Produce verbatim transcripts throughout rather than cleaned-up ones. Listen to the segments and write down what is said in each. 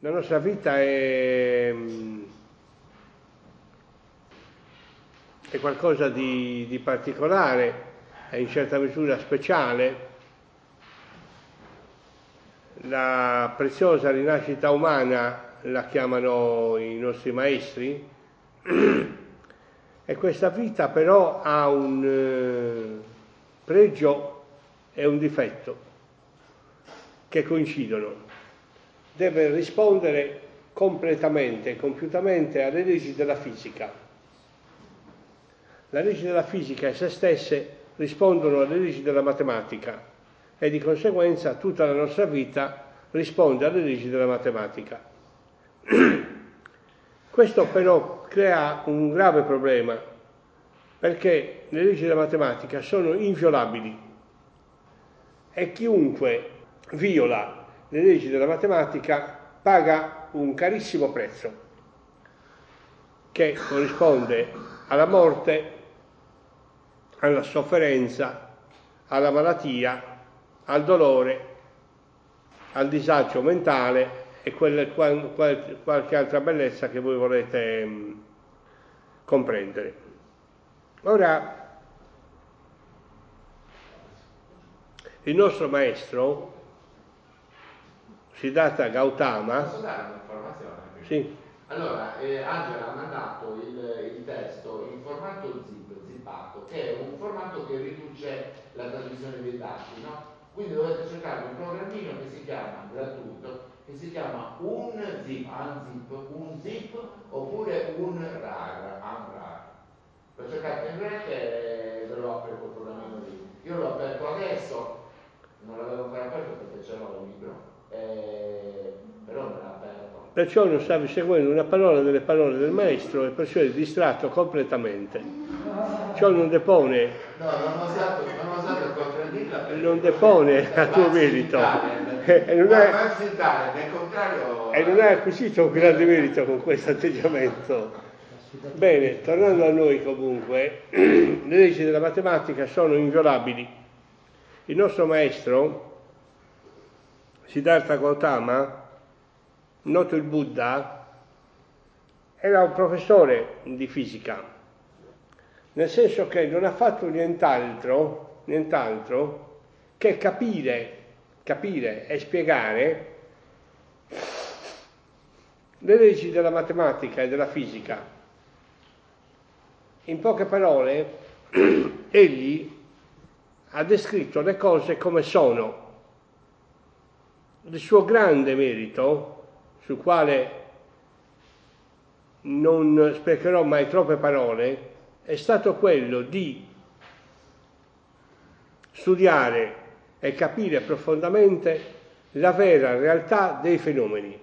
La nostra vita è, è qualcosa di, di particolare, è in certa misura speciale. La preziosa rinascita umana la chiamano i nostri maestri, e questa vita però ha un eh, pregio e un difetto che coincidono. Deve rispondere completamente, compiutamente alle leggi della fisica. Le leggi della fisica e se stesse rispondono alle leggi della matematica e di conseguenza tutta la nostra vita risponde alle leggi della matematica. Questo però crea un grave problema, perché le leggi della matematica sono inviolabili e chiunque viola le leggi della matematica paga un carissimo prezzo, che corrisponde alla morte, alla sofferenza, alla malattia, al dolore, al disagio mentale e quelle, qual, qual, qualche altra bellezza che voi volete mh, comprendere. Ora, il nostro maestro, Siddhartha Gautama... Posso dare un'informazione? Sì. Allora, eh, Angela ha mandato il, il testo in formato zip, zippato, che è un formato che riduce la trasmissione dei dati, no? Quindi dovete cercare un programmino che si chiama, gratuito, che si chiama Unzip, Unzip, Unzip oppure Unrar, Unrar. Lo cercate in rete e ve lo apre quel programmino lì. Io l'ho aperto adesso, non l'avevo ancora aperto perché ce l'ho il libro, eh, però me l'ha aperto. Perciò non stavi seguendo una parola delle parole del maestro e perciò eri distratto completamente. Ciò non depone... No, non ho osato, non ho osato contraddirla perché non depone a tuo merito. E, e, non hai, nel contrario, e non hai acquisito un grande merito con questo atteggiamento. Bene, tornando a noi comunque, le leggi della matematica sono inviolabili. Il nostro maestro, Siddhartha Gautama, noto il Buddha, era un professore di fisica, nel senso che non ha fatto nient'altro, nient'altro che capire, capire e spiegare le leggi della matematica e della fisica. In poche parole, egli ha descritto le cose come sono. Il suo grande merito, sul quale non sprecherò mai troppe parole, è stato quello di studiare e capire profondamente la vera realtà dei fenomeni.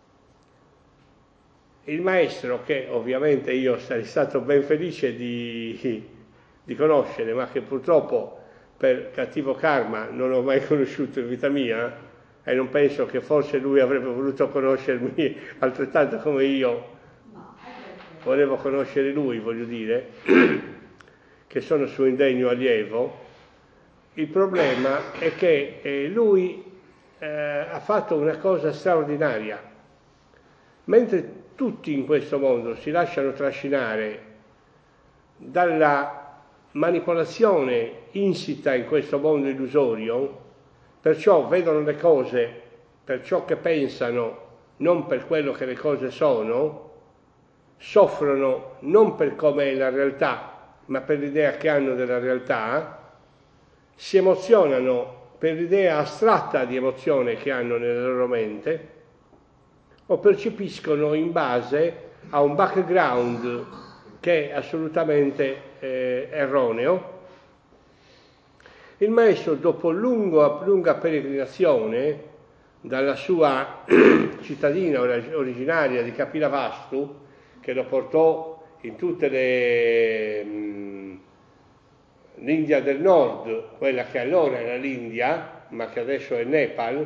Il maestro, che ovviamente io sarei stato ben felice di, di conoscere, ma che purtroppo per cattivo karma non ho mai conosciuto in vita mia, e non penso che forse lui avrebbe voluto conoscermi altrettanto come io volevo conoscere lui, voglio dire, che sono suo indegno allievo. Il problema è che eh, lui eh, ha fatto una cosa straordinaria. Mentre tutti in questo mondo si lasciano trascinare dalla manipolazione insita in questo mondo illusorio, perciò vedono le cose per ciò che pensano, non per quello che le cose sono, soffrono non per come è la realtà, ma per l'idea che hanno della realtà, si emozionano per l'idea astratta di emozione che hanno nella loro mente, o percepiscono in base a un background che è assolutamente eh, erroneo. Il maestro, dopo lungo, lunga peregrinazione dalla sua cittadina originaria di Kapilavastu, che lo portò in tutte le mh, l'India del Nord, quella che allora era l'India, ma che adesso è Nepal,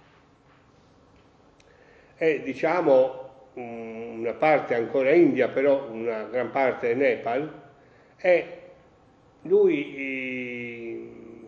e diciamo una parte ancora India, però una gran parte è Nepal, e lui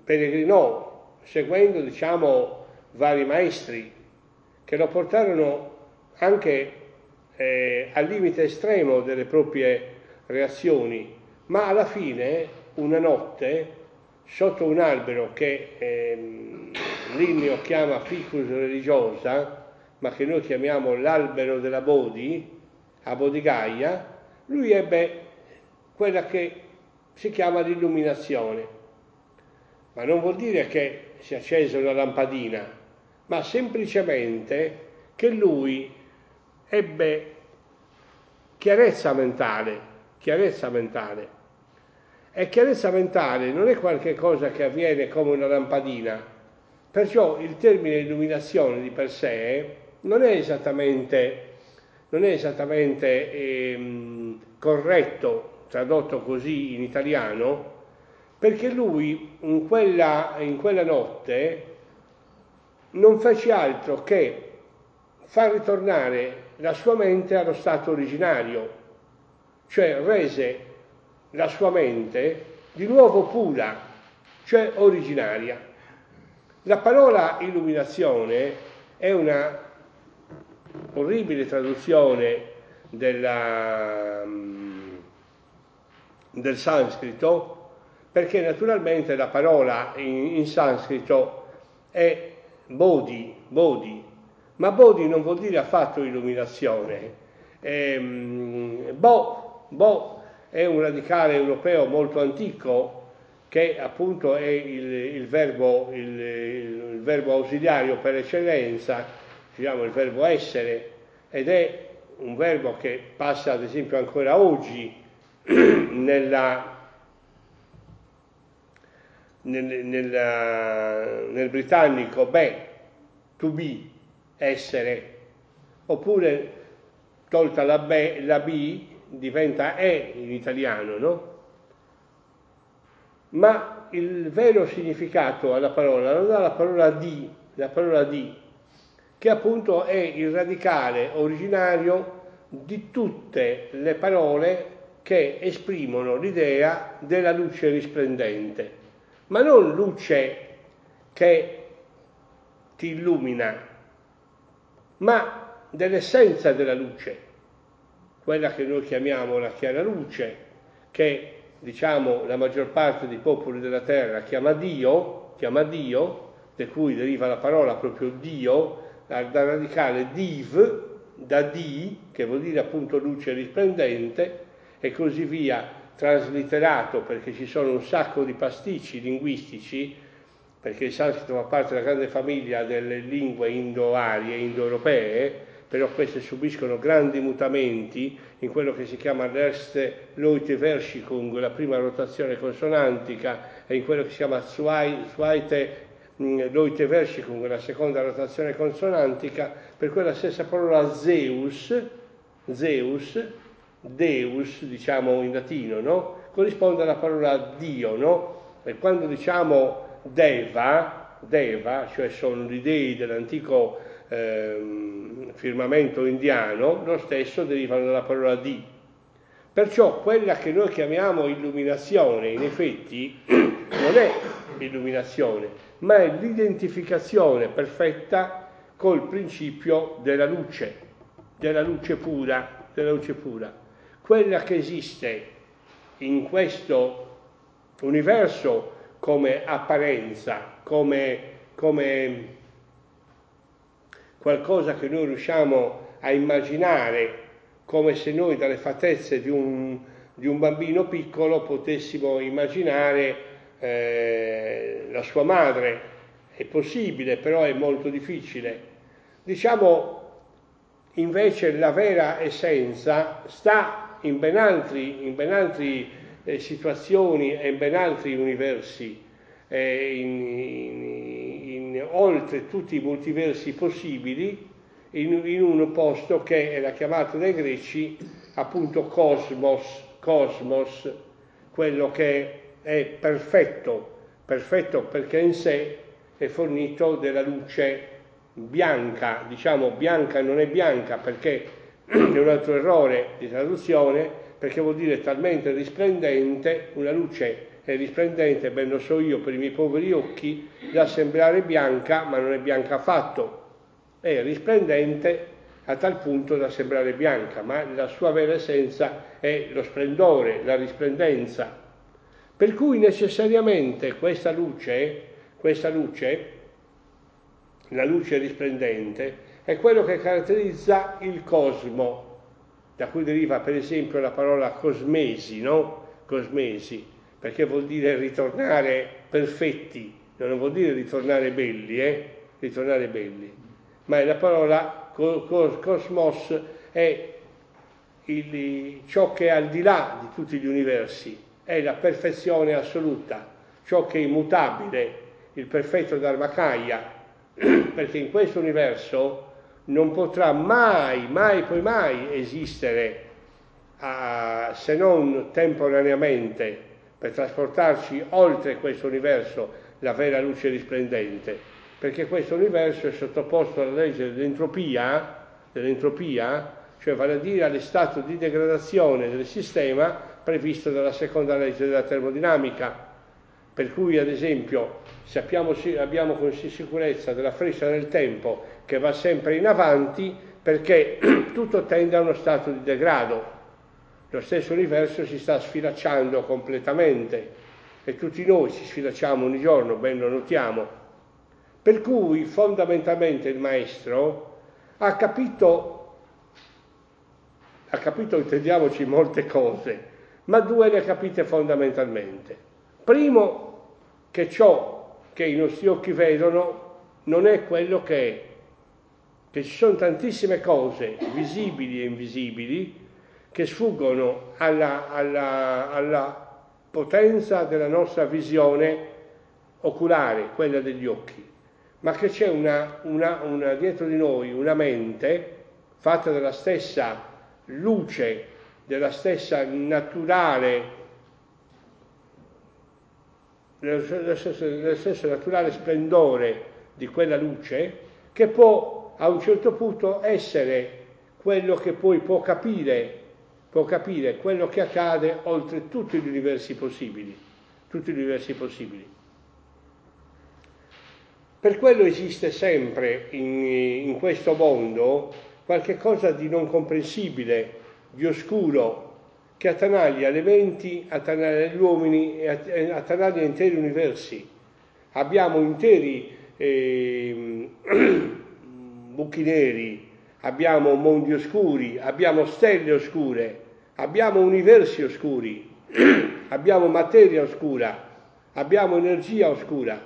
peregrinò seguendo, diciamo, vari maestri che lo portarono anche eh, al limite estremo delle proprie reazioni, ma alla fine una notte sotto un albero che ehm, Linneo chiama ficus religiosa, ma che noi chiamiamo l'albero della Bodhi, a Bodigaia, lui ebbe quella che si chiama l'illuminazione. Ma non vuol dire che si accese una lampadina, ma semplicemente che lui ebbe chiarezza mentale, chiarezza mentale. E chiarezza mentale non è qualche cosa che avviene come una lampadina, perciò il termine illuminazione di per sé non è esattamente, non è esattamente ehm, corretto, tradotto così in italiano, perché lui in quella, in quella notte non fece altro che far ritornare la sua mente allo stato originario, cioè rese la sua mente di nuovo pura, cioè originaria. La parola illuminazione è una orribile traduzione della, del sanscrito, perché naturalmente la parola in, in sanscrito è bodhi, bodhi, ma bodhi non vuol dire affatto illuminazione. Ehm, bo, bo è un radicale europeo molto antico che appunto è il, il, verbo, il, il verbo ausiliario per eccellenza, diciamo il verbo essere, ed è un verbo che passa ad esempio ancora oggi nella, nel, nella, nel britannico be, to be, essere, oppure tolta la, be, la b diventa è in italiano, no? Ma il vero significato alla parola non dà la parola di, la parola di, che appunto è il radicale originario di tutte le parole che esprimono l'idea della luce risplendente, ma non luce che ti illumina, ma dell'essenza della luce, quella che noi chiamiamo la chiara luce, che diciamo la maggior parte dei popoli della terra chiama Dio, chiama Dio, da cui deriva la parola proprio Dio, dal radicale div, da di, che vuol dire appunto luce risplendente, e così via, traslitterato, perché ci sono un sacco di pasticci linguistici, perché il sanscrito fa parte della grande famiglia delle lingue indo-arie, indo-europee, però queste subiscono grandi mutamenti in quello che si chiama l'Erste Loite-Verschickung, la prima rotazione consonantica, e in quello che si chiama Zweite Loite-Verschickung, la seconda rotazione consonantica, per quella stessa parola Zeus, Zeus, Deus, diciamo in latino, no? Corrisponde alla parola Dio, no? E quando diciamo Deva, Deva, cioè sono gli dei dell'antico eh, firmamento indiano, lo stesso derivano dalla parola di. Perciò quella che noi chiamiamo illuminazione, in effetti, non è illuminazione, ma è l'identificazione perfetta col principio della luce, della luce pura, della luce pura. Quella che esiste in questo universo come apparenza, come, come qualcosa che noi riusciamo a immaginare, come se noi dalle fattezze di un, di un bambino piccolo potessimo immaginare eh, la sua madre. È possibile, però è molto difficile. Diciamo invece la vera essenza sta in ben altri, in ben altri eh, situazioni e in ben altri universi, eh, in, in, in, oltre tutti i multiversi possibili, in, in un posto che era chiamato dai greci appunto cosmos, cosmos, quello che è perfetto, perfetto perché in sé è fornito della luce bianca, diciamo bianca non è bianca perché è un altro errore di traduzione, perché vuol dire talmente risplendente, una luce è risplendente, ben lo so io per i miei poveri occhi, da sembrare bianca, ma non è bianca affatto, è risplendente a tal punto da sembrare bianca, ma la sua vera essenza è lo splendore, la risplendenza. Per cui necessariamente questa luce, questa luce, la luce risplendente, è quello che caratterizza il cosmo, da cui deriva per esempio la parola cosmesi, no? Cosmesi, perché vuol dire ritornare perfetti, non vuol dire ritornare belli, eh? Ritornare belli, ma è la parola cosmos, è il, ciò che è al di là di tutti gli universi, è la perfezione assoluta, ciò che è immutabile, il perfetto Dharmakaya, perché in questo universo non potrà mai, mai, poi mai esistere, uh, se non temporaneamente, per trasportarci oltre questo universo, la vera luce risplendente, perché questo universo è sottoposto alla legge dell'entropia, dell'entropia, cioè vale a dire allo stato di degradazione del sistema previsto dalla seconda legge della termodinamica. Per cui, ad esempio, sappiamo, abbiamo con sicurezza della freccia del tempo che va sempre in avanti perché tutto tende a uno stato di degrado. Lo stesso universo si sta sfilacciando completamente e tutti noi ci sfilacciamo ogni giorno, ben lo notiamo. Per cui fondamentalmente il maestro ha capito, ha capito, intendiamoci, molte cose, ma due le ha capite fondamentalmente. Primo, che ciò che i nostri occhi vedono non è quello che è, che ci sono tantissime cose visibili e invisibili che sfuggono alla, alla, alla potenza della nostra visione oculare, quella degli occhi, ma che c'è una, una, una dietro di noi una mente fatta della stessa luce, della stessa naturale dello stesso, dello stesso naturale splendore di quella luce, che può a un certo punto essere quello che poi può capire, può capire quello che accade oltre tutti gli universi possibili, tutti gli universi possibili. Per quello esiste sempre in, in questo mondo qualche cosa di non comprensibile, di oscuro, che attanaglia le menti, attanaglia gli uomini e attanaglia interi universi. Abbiamo interi eh, buchi neri, abbiamo mondi oscuri, abbiamo stelle oscure, abbiamo universi oscuri, abbiamo materia oscura, abbiamo energia oscura.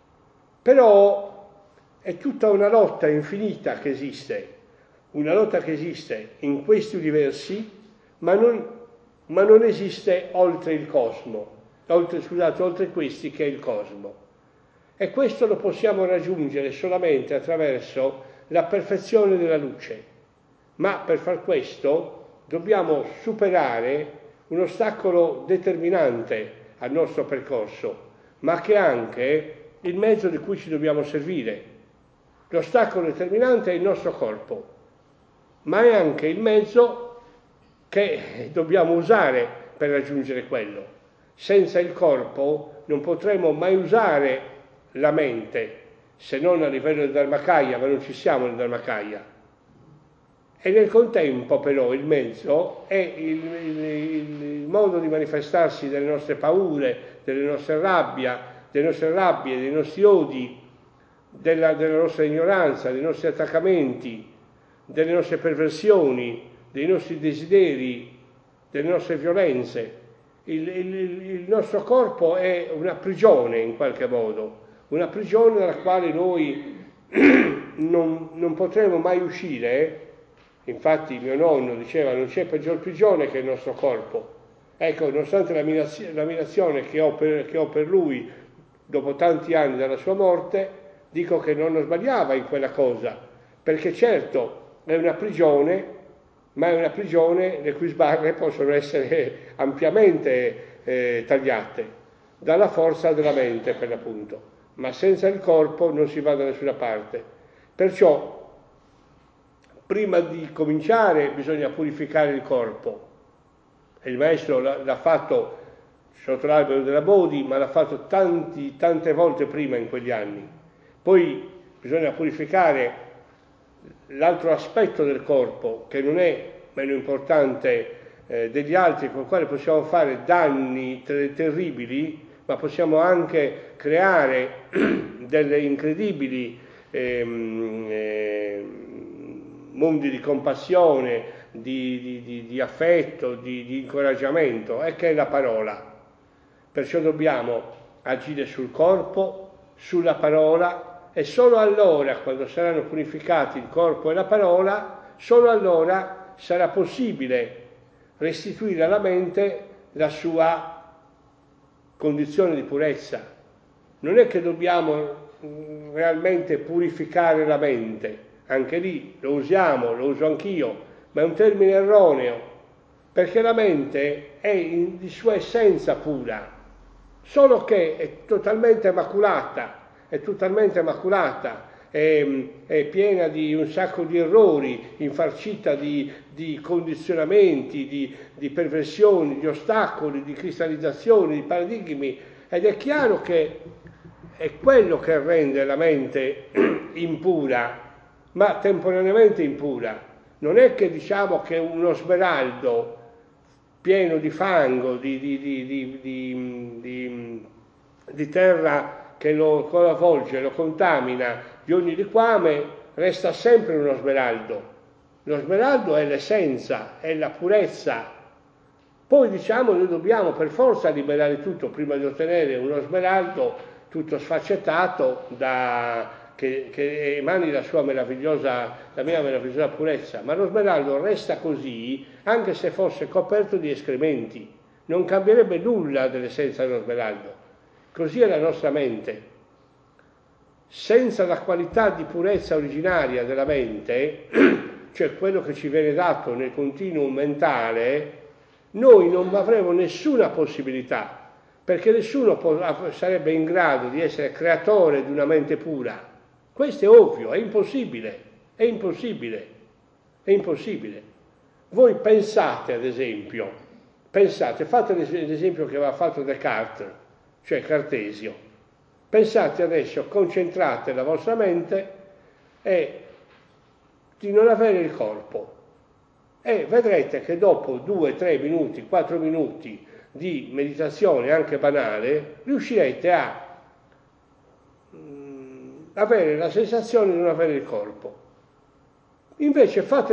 Però è tutta una lotta infinita che esiste, una lotta che esiste in questi universi, ma non ma non esiste oltre il cosmo, oltre, scusate, oltre questi che è il cosmo. E questo lo possiamo raggiungere solamente attraverso la perfezione della luce. Ma per far questo dobbiamo superare un ostacolo determinante al nostro percorso, ma che è anche il mezzo di cui ci dobbiamo servire. L'ostacolo determinante è il nostro corpo, ma è anche il mezzo che dobbiamo usare per raggiungere quello. Senza il corpo non potremo mai usare la mente, se non a livello del Dharmakaya, ma non ci siamo nel Dharmakaya. E nel contempo però il mezzo è il, il, il modo di manifestarsi delle nostre paure, delle nostre rabbia, delle nostre rabbie, dei nostri odi, della, della nostra ignoranza, dei nostri attaccamenti, delle nostre perversioni, dei nostri desideri, delle nostre violenze. Il, il, il nostro corpo è una prigione in qualche modo, una prigione dalla quale noi non, non potremo mai uscire. Infatti mio nonno diceva: non c'è peggior prigione che il nostro corpo. Ecco, nonostante l'ammirazione che ho per, che ho per lui dopo tanti anni dalla sua morte, dico che nonno sbagliava in quella cosa, perché certo è una prigione, ma è una prigione le cui sbarre possono essere ampiamente eh, tagliate dalla forza della mente, per l'appunto, ma senza il corpo non si va da nessuna parte. Perciò prima di cominciare bisogna purificare il corpo, e il maestro l'ha, l'ha fatto sotto l'albero della Bodhi, ma l'ha fatto tanti, tante volte prima in quegli anni. Poi bisogna purificare l'altro aspetto del corpo, che non è meno importante eh, degli altri, con il quale possiamo fare danni ter- terribili, ma possiamo anche creare delle incredibili ehm, eh, mondi di compassione, di, di, di, di affetto, di, di incoraggiamento, è che è la parola. Perciò dobbiamo agire sul corpo, sulla parola, e solo allora, quando saranno purificati il corpo e la parola, solo allora sarà possibile restituire alla mente la sua condizione di purezza. Non è che dobbiamo realmente purificare la mente, anche lì lo usiamo, lo uso anch'io, ma è un termine erroneo, perché la mente è in, di sua essenza pura, solo che è totalmente maculata, è totalmente maculata, è, è piena di un sacco di errori, infarcita di, di condizionamenti, di, di perversioni, di ostacoli, di cristallizzazioni, di paradigmi, ed è chiaro che è quello che rende la mente impura, ma temporaneamente impura. Non è che diciamo che uno smeraldo pieno di fango, di, di, di, di, di, di, di terra che lo coinvolge, lo contamina di ogni liquame, resta sempre uno smeraldo. Lo smeraldo è l'essenza, è la purezza. Poi diciamo noi dobbiamo per forza liberare tutto prima di ottenere uno smeraldo tutto sfaccettato da, che, che emani la sua meravigliosa, la mia meravigliosa purezza, ma lo smeraldo resta così anche se fosse coperto di escrementi, non cambierebbe nulla dell'essenza dello smeraldo. Così è la nostra mente. Senza la qualità di purezza originaria della mente, cioè quello che ci viene dato nel continuum mentale, noi non avremo nessuna possibilità, perché nessuno può, sarebbe in grado di essere creatore di una mente pura. Questo è ovvio, è impossibile, è impossibile, è impossibile. Voi pensate, ad esempio, pensate, fate l'esempio che aveva fatto Descartes, cioè Cartesio. Pensate adesso, concentrate la vostra mente e di non avere il corpo. E vedrete che dopo due, tre minuti, quattro minuti di meditazione anche banale, riuscirete a mh, avere la sensazione di non avere il corpo. Invece fate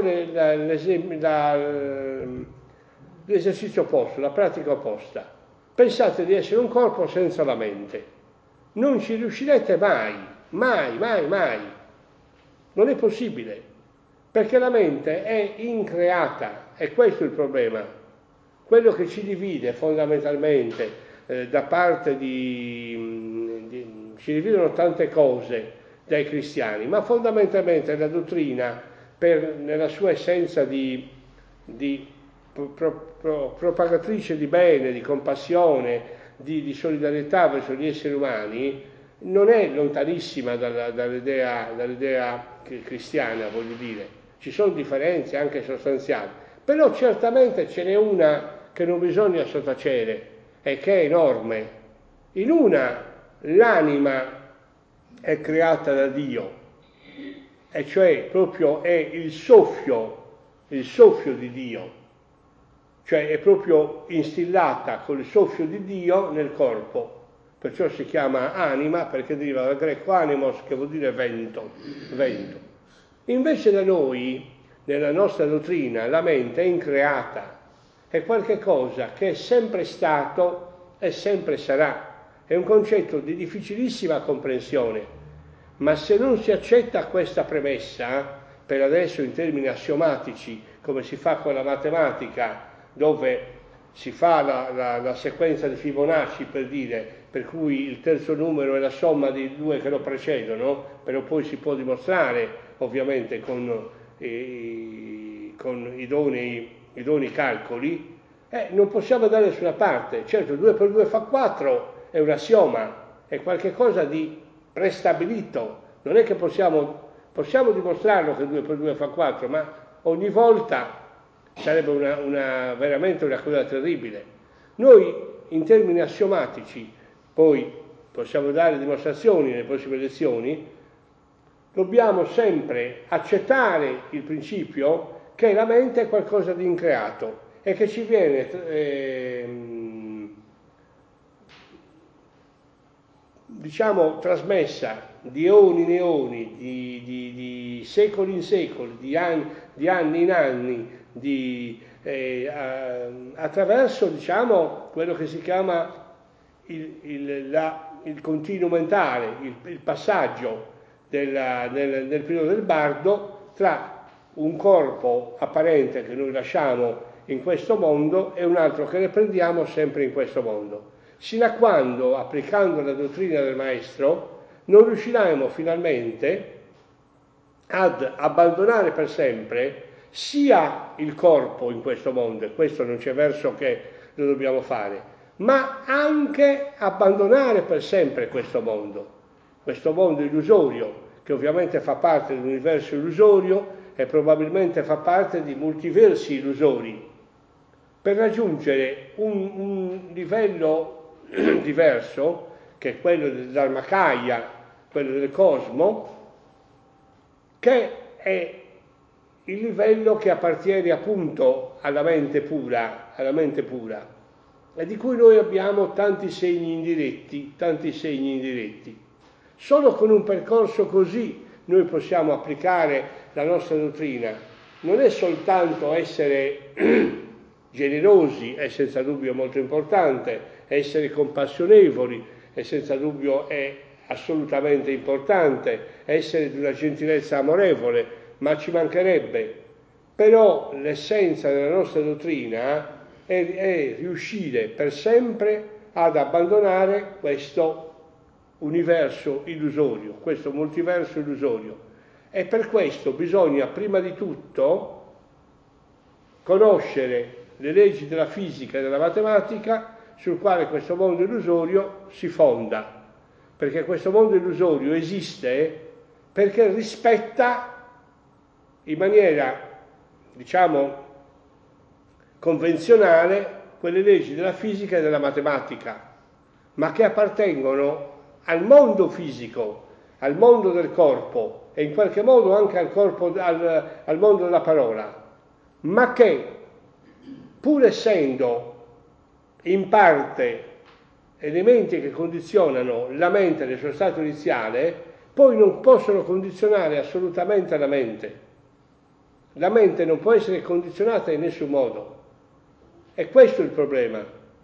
l'esercizio opposto, la pratica opposta. Pensate di essere un corpo senza la mente. Non ci riuscirete mai, mai, mai, mai. Non è possibile, perché la mente è increata, e questo è il problema. Quello che ci divide fondamentalmente eh, da parte di, di... ci dividono tante cose dai cristiani, ma fondamentalmente la dottrina, per, nella sua essenza di, di pro, pro, pro, propagatrice di bene, di compassione, di, di solidarietà verso gli esseri umani, non è lontanissima dalla, dall'idea, dall'idea cristiana, voglio dire. Ci sono differenze anche sostanziali, però certamente ce n'è una che non bisogna sottacere e che è enorme. In una l'anima è creata da Dio, e cioè proprio è il soffio, il soffio di Dio, cioè è proprio instillata col soffio di Dio nel corpo, perciò si chiama anima, perché deriva dal greco animos, che vuol dire vento, vento. Invece da noi, nella nostra dottrina, la mente è increata, è qualche cosa che è sempre stato e sempre sarà. È un concetto di difficilissima comprensione, ma se non si accetta questa premessa, per adesso in termini assiomatici, come si fa con la matematica, dove si fa la, la, la sequenza di Fibonacci, per dire, per cui il terzo numero è la somma dei due che lo precedono, però poi si può dimostrare ovviamente con, eh, con i doni idonei calcoli, eh, non possiamo andare da nessuna parte. Certo, due per due fa quattro, è un assioma, è qualcosa di prestabilito. Non è che possiamo, possiamo dimostrarlo che due per due fa quattro, ma ogni volta sarebbe una, una, veramente una cosa terribile. Noi, in termini assiomatici, poi possiamo dare dimostrazioni nelle prossime lezioni, dobbiamo sempre accettare il principio che la mente è qualcosa di increato e che ci viene eh, diciamo trasmessa di eoni in eoni, di, di, di secoli in secoli, di anni, di anni in anni, di, eh, attraverso diciamo quello che si chiama il, il, la, il continuo mentale, il, il passaggio della, nel, nel periodo del bardo tra un corpo apparente che noi lasciamo in questo mondo e un altro che ne prendiamo sempre in questo mondo, sino a quando, applicando la dottrina del maestro, non riusciremo finalmente ad abbandonare per sempre sia il corpo in questo mondo, e questo non c'è verso che lo dobbiamo fare, ma anche abbandonare per sempre questo mondo, questo mondo illusorio, che ovviamente fa parte dell'universo illusorio e probabilmente fa parte di multiversi illusori, per raggiungere un, un livello diverso, che è quello del Dharmakaya, quello del cosmo, che è il livello che appartiene appunto alla mente pura, alla mente pura, e di cui noi abbiamo tanti segni indiretti, tanti segni indiretti. Solo con un percorso così noi possiamo applicare la nostra dottrina. Non è soltanto essere generosi, è senza dubbio molto importante, essere compassionevoli è senza dubbio è assolutamente importante, essere di una gentilezza amorevole, ma ci mancherebbe. Però l'essenza della nostra dottrina è, è riuscire per sempre ad abbandonare questo universo illusorio, questo multiverso illusorio. E per questo bisogna prima di tutto conoscere le leggi della fisica e della matematica sul quale questo mondo illusorio si fonda, perché questo mondo illusorio esiste perché rispetta in maniera, diciamo, convenzionale quelle leggi della fisica e della matematica, ma che appartengono al mondo fisico, al mondo del corpo e in qualche modo anche al, corpo, al, al mondo della parola, ma che pur essendo in parte elementi che condizionano la mente nel suo stato iniziale, poi non possono condizionare assolutamente la mente. La mente non può essere condizionata in nessun modo. E questo è il problema.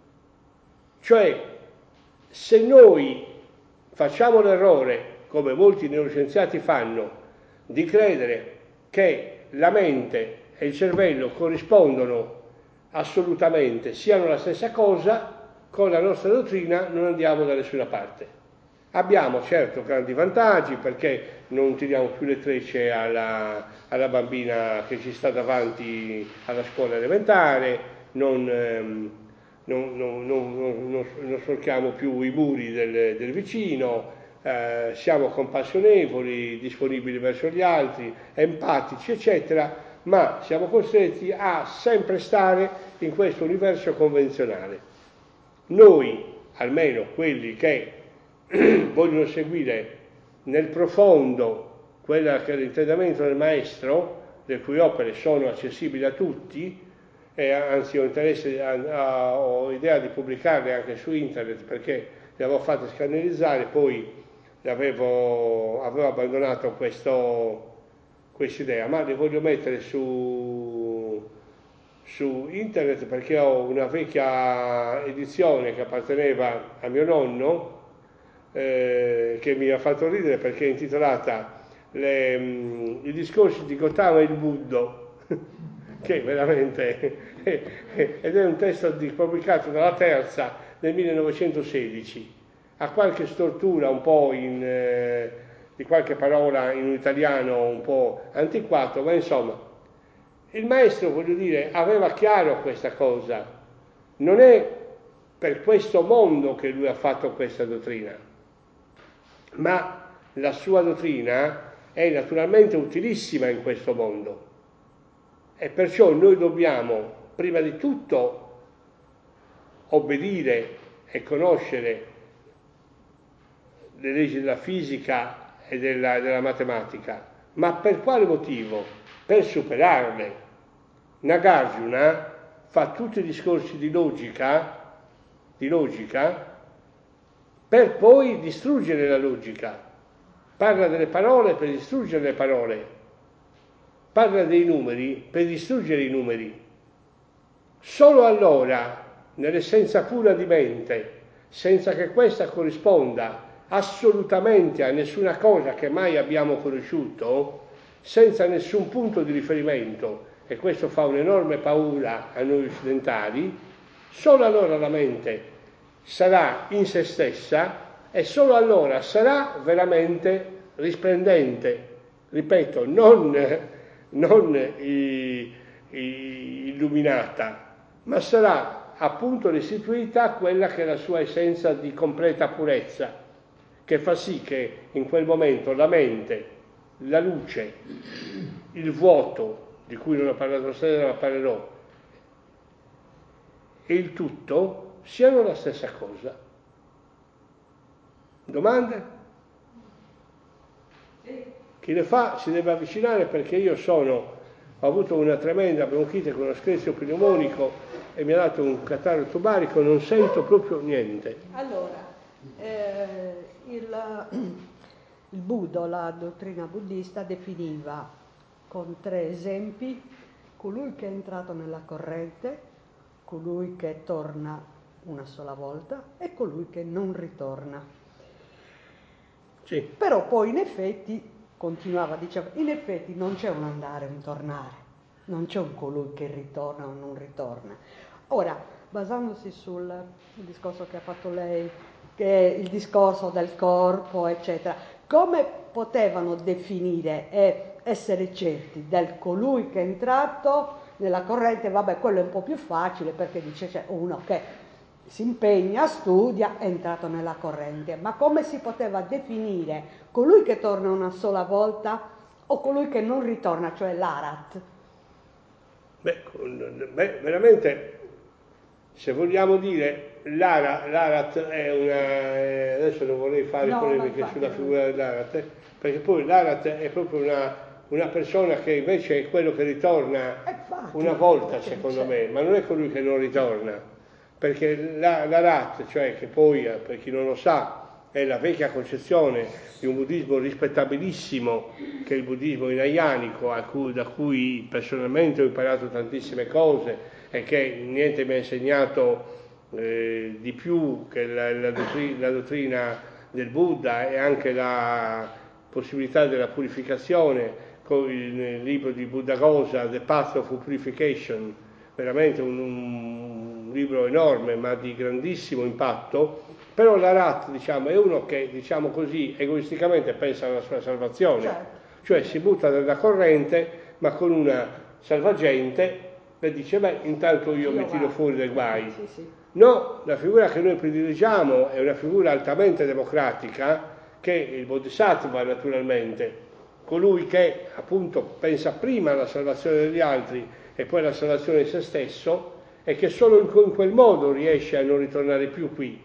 Cioè, se noi facciamo l'errore, come molti neuroscienziati fanno, di credere che la mente e il cervello corrispondono assolutamente, siano la stessa cosa, con la nostra dottrina non andiamo da nessuna parte. Abbiamo certo grandi vantaggi perché non tiriamo più le trecce alla, alla bambina che ci sta davanti alla scuola elementare, non, ehm, non, non, non, non, non sporchiamo più i muri del, del vicino, eh, siamo compassionevoli, disponibili verso gli altri, empatici, eccetera, ma siamo costretti a sempre stare in questo universo convenzionale. Noi, almeno quelli che vogliono seguire nel profondo quello che è l'insegnamento del maestro, le cui opere sono accessibili a tutti, e anzi ho interesse, a, a, ho idea di pubblicarle anche su internet perché le avevo fatte scannerizzare, poi avevo, avevo abbandonato questo questa idea, ma le voglio mettere su, su internet perché ho una vecchia edizione che apparteneva a mio nonno, eh, che mi ha fatto ridere perché è intitolata le, mh, I discorsi di Gautama il Buddha, che veramente ed è un testo di, pubblicato dalla Terza nel millenovecentosedici, ha qualche stortura un po' in... Eh, di qualche parola in un italiano un po' antiquato, ma insomma, il maestro, voglio dire, aveva chiaro questa cosa. Non è per questo mondo che lui ha fatto questa dottrina, ma la sua dottrina è naturalmente utilissima in questo mondo. E perciò noi dobbiamo, prima di tutto, obbedire e conoscere le leggi della fisica e della, della matematica, ma per quale motivo? Per superarle. Nagarjuna fa tutti i discorsi di logica, di logica, per poi distruggere la logica. Parla delle parole per distruggere le parole. Parla dei numeri per distruggere i numeri. Solo allora, nell'essenza pura di mente, senza che questa corrisponda assolutamente a nessuna cosa che mai abbiamo conosciuto, senza nessun punto di riferimento, e questo fa un'enorme paura a noi occidentali, solo allora la mente sarà in se stessa e solo allora sarà veramente risplendente. Ripeto, non, non i, i, illuminata, ma sarà appunto restituita quella che è la sua essenza di completa purezza, che fa sì che in quel momento la mente, la luce, il vuoto, di cui non ho parlato stasera ma parlerò, e il tutto siano la stessa cosa. Domande? Chi le fa si deve avvicinare, perché io sono, ho avuto una tremenda bronchite con uno screzio pneumonico e mi ha dato un catarro tubarico, non sento proprio niente. Allora, eh, il, il Buddha, la dottrina buddista, definiva con tre esempi colui che è entrato nella corrente, colui che torna una sola volta e colui che non ritorna. Sì. Però poi in effetti, continuava, diceva, in effetti non c'è un andare e un tornare, non c'è un colui che ritorna o non ritorna. Ora, basandosi sul discorso che ha fatto lei, che è il discorso del corpo, eccetera, come potevano definire e essere certi del colui che è entrato nella corrente? Vabbè, quello è un po' più facile, perché dice c'è uno che si impegna, studia, è entrato nella corrente, ma come si poteva definire colui che torna una sola volta o colui che non ritorna, cioè l'Arat? Beh, beh, veramente, se vogliamo dire, l'Ara, l'Arat è una... adesso non vorrei fare No, polemiche sulla figura dell'Arat, eh, perché poi l'Arat è proprio una, una persona che invece è quello che ritorna una volta, secondo me, ma non è colui che non ritorna, perché la, l'Arat, cioè che poi, per chi non lo sa, è la vecchia concezione di un buddismo rispettabilissimo, che è il buddismo hinayanico, a cui, da cui personalmente ho imparato tantissime cose e che niente mi ha insegnato eh, di più che la, la, dottrina, la dottrina del Buddha, e anche la possibilità della purificazione, con il libro di Buddhaghosa, The Path of Purification, veramente un, un libro enorme ma di grandissimo impatto. Però l'Arat, diciamo, è uno che, diciamo così, egoisticamente pensa alla sua salvazione, certo. Cioè si butta nella corrente ma con una salvagente e dice, beh, intanto io, io mi tiro fuori dai guai. Sì, sì. No, la figura che noi prediligiamo è una figura altamente democratica, che è il Bodhisattva, naturalmente, colui che appunto pensa prima alla salvazione degli altri e poi alla salvazione di se stesso, e che solo in quel modo riesce a non ritornare più qui.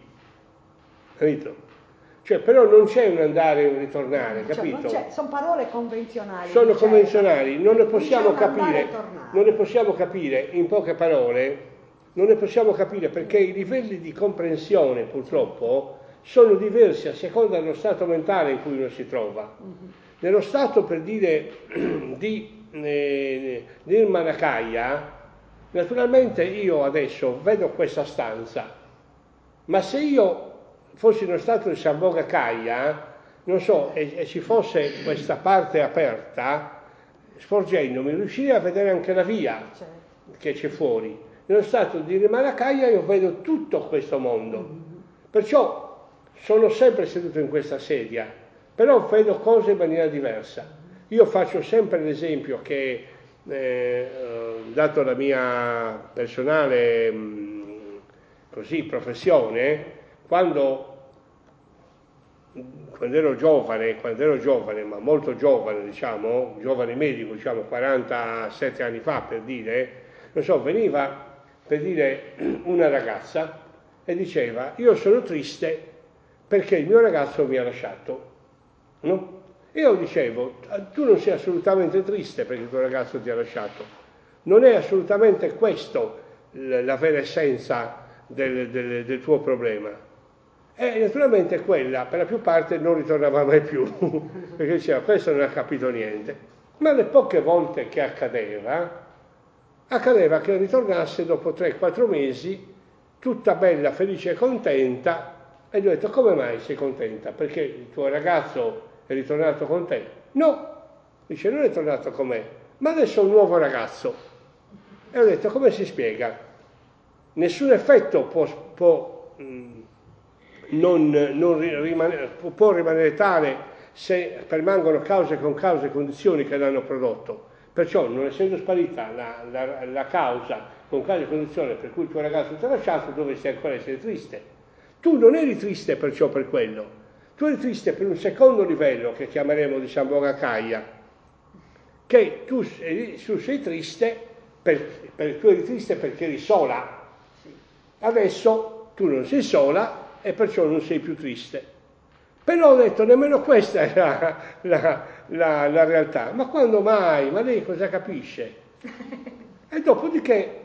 Capito? Cioè, però non c'è un andare e un ritornare, cioè, capito? Non c'è, sono parole convenzionali. Sono diceva. convenzionali, non ne possiamo non capire, non ne possiamo capire in poche parole, non ne possiamo capire perché i livelli di comprensione purtroppo sono diversi a seconda dello stato mentale in cui uno si trova. Mm-hmm. Nello stato, per dire, di eh, Nirmanakaya, naturalmente io adesso vedo questa stanza, ma se io fossi in uno stato di Sambhogakaya, non so, e, e ci fosse questa parte aperta, sporgendomi, riuscirei a vedere anche la via che c'è fuori. Nello stato di Nirmanakaya io vedo tutto questo mondo, perciò sono sempre seduto in questa sedia, però vedo cose in maniera diversa. Io faccio sempre l'esempio che, eh, dato la mia personale mh, così, professione, quando, quando ero giovane, quando ero giovane, ma molto giovane, diciamo, giovane medico, diciamo quarantasette anni fa, per dire, non so, veniva per dire una ragazza e diceva, io sono triste perché il mio ragazzo mi ha lasciato, no? Io dicevo, tu non sei assolutamente triste perché il tuo ragazzo ti ha lasciato, non è assolutamente questo la vera essenza del, del, del tuo problema. E naturalmente quella per la più parte non ritornava mai più, perché diceva questo non ha capito niente. Ma le poche volte che accadeva, accadeva che ritornasse dopo tre quattro mesi, tutta bella, felice e contenta, e gli ho detto come mai sei contenta? Perché il tuo ragazzo è ritornato con te? No, dice non è tornato con me, ma adesso ho un nuovo ragazzo. E ho detto come si spiega? Nessun effetto può, può, mh, non, non rimanere, può rimanere tale se permangono cause con cause e condizioni che l'hanno prodotto. Perciò, non essendo sparita la, la, la causa con cause e condizioni per cui il tuo ragazzo ti ha lasciato, dovresti ancora essere triste. Tu non eri triste perciò per quello, tu eri triste per un secondo livello che chiameremo, diciamo, Bogakaya, che tu, tu sei triste, per, per, tu eri triste perché eri sola. Adesso tu non sei sola e perciò non sei più triste. Però ho detto, nemmeno questa è la, la, la, la realtà. Ma quando mai? Ma lei cosa capisce? E dopodiché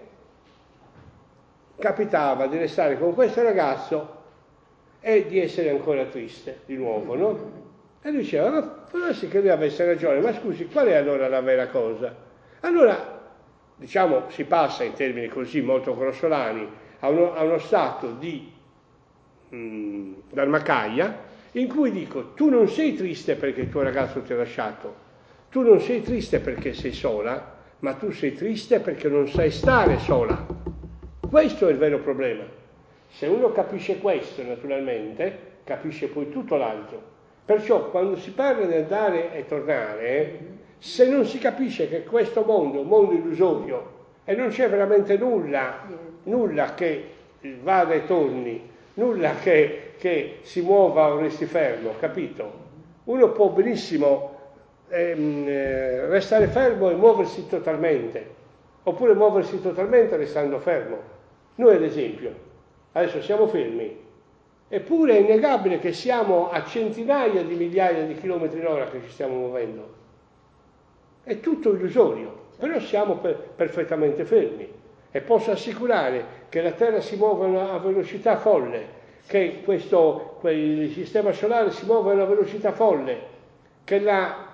capitava di restare con questo ragazzo e di essere ancora triste di nuovo, no? E lui diceva, ma può essere che lui avesse ragione, ma scusi, qual è allora la vera cosa? Allora, diciamo, si passa in termini così molto grossolani a uno, a uno stato di mh, dharmakaya, in cui dico, tu non sei triste perché il tuo ragazzo ti ha lasciato, tu non sei triste perché sei sola, ma tu sei triste perché non sai stare sola. Questo è il vero problema. Se uno capisce questo, naturalmente, capisce poi tutto l'altro. Perciò, quando si parla di andare e tornare, se non si capisce che questo mondo è un mondo illusorio e non c'è veramente nulla, nulla che vada e torni, nulla che, che si muova o resti fermo, capito? Uno può benissimo ehm, restare fermo e muoversi totalmente, oppure muoversi totalmente restando fermo. Noi, ad esempio, adesso siamo fermi, eppure è innegabile che siamo a centinaia di migliaia di chilometri l'ora che ci stiamo muovendo. È tutto illusorio, però siamo per, perfettamente fermi. E posso assicurare che la Terra si muove a velocità folle, che questo, il sistema solare si muove a una velocità folle, che la,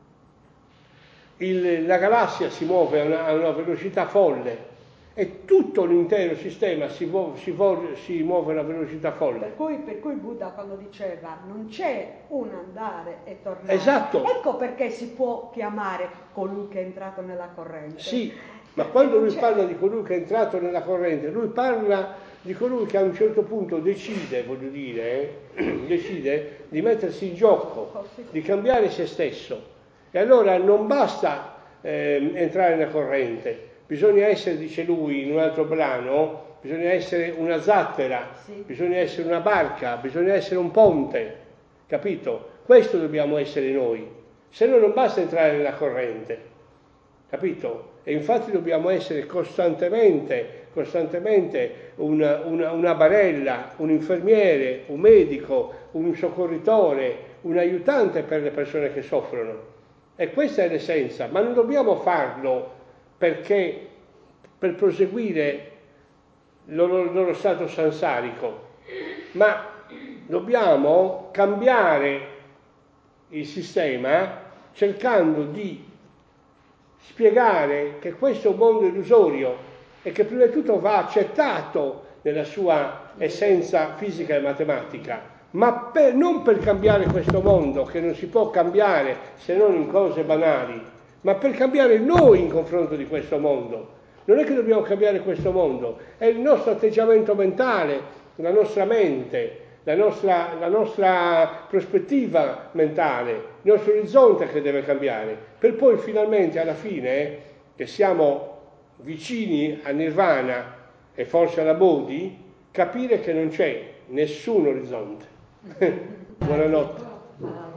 il, la galassia si muove a una, a una velocità folle, e tutto l'intero sistema si muove, si, muove, si muove a una velocità folle. Per cui, per cui Buddha quando diceva non c'è un andare e tornare, esatto. Ecco perché si può chiamare colui che è entrato nella corrente. Sì, ma quando lui parla di colui che è entrato nella corrente, lui parla di colui che a un certo punto decide, voglio dire, eh, decide di mettersi in gioco, di cambiare se stesso. E allora non basta eh, entrare nella corrente, bisogna essere, dice lui in un altro brano, bisogna essere una zattera, sì. Bisogna essere una barca, bisogna essere un ponte, capito? Questo dobbiamo essere noi, se no non basta entrare nella corrente, capito? E infatti dobbiamo essere costantemente, costantemente una, una, una barella, un infermiere, un medico, un soccorritore, un aiutante per le persone che soffrono. E questa è l'essenza, ma non dobbiamo farlo perché per proseguire il loro, il loro stato sansarico, ma dobbiamo cambiare il sistema cercando di spiegare che questo è un mondo illusorio e che prima di tutto va accettato nella sua essenza fisica e matematica, ma per, non per cambiare questo mondo, che non si può cambiare se non in cose banali, ma per cambiare noi in confronto di questo mondo. Non è che dobbiamo cambiare questo mondo, è il nostro atteggiamento mentale, la nostra mente, la nostra, la nostra prospettiva mentale, il nostro orizzonte che deve cambiare, per poi finalmente alla fine, che siamo vicini a Nirvana e forse alla Bodhi, capire che non c'è nessun orizzonte. Buonanotte.